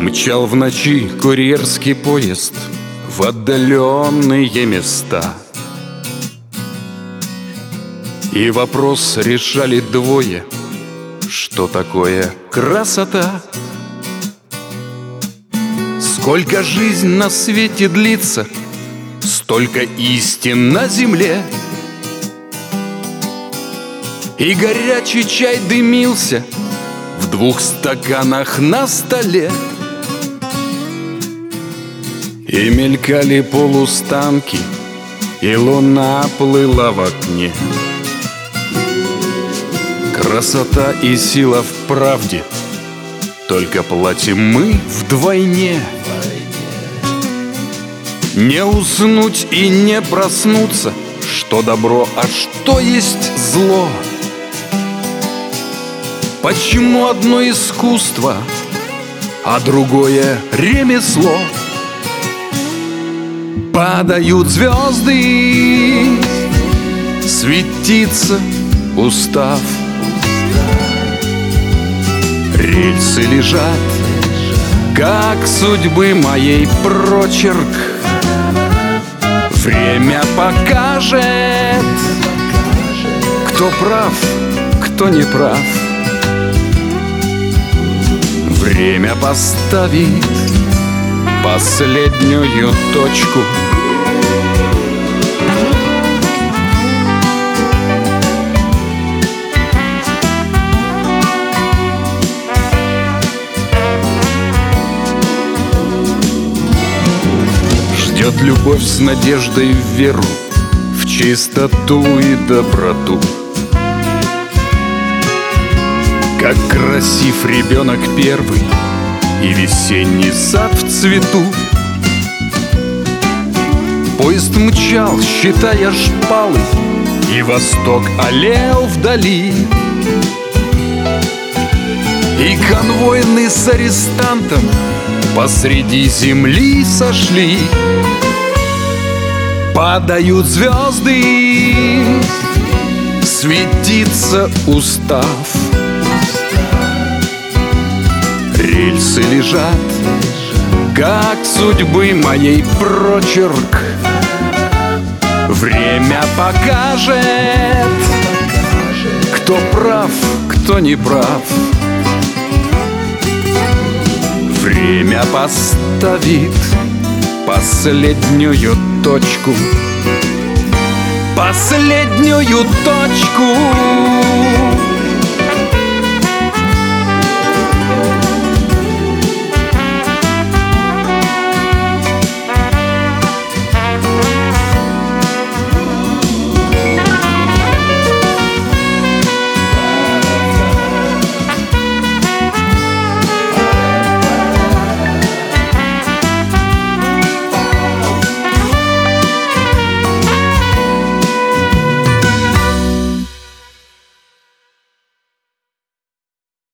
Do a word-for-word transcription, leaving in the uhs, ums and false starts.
Мчал в ночи курьерский поезд в отдаленные места, и вопрос решали двое: что такое красота? Сколько жизнь на свете длится, столько истин на земле. И горячий чай дымился в двух стаканах на столе, и мелькали полустанки, и луна плыла в окне. Красота и сила в правде, только платим мы вдвойне. Не уснуть и не проснуться, что добро, а что есть зло. Почему одно искусство, а другое ремесло? Падают звезды, светится устав, рельсы лежат, как судьбы моей прочерк. Время покажет, кто прав, кто не прав. Время поставит последнюю точку. Ждет любовь с надеждой в веру, в чистоту и доброту. Как красив ребенок первый, и весенний сад в цвету. Поезд мчал, считая шпалы, и восток алел вдали. И конвойны с арестантом посреди земли сошли. Падают звезды, светится устав, рельсы лежат, как судьбы моей прочерк. Время покажет, кто прав, кто не прав. Время поставит последнюю точку. Последнюю точку.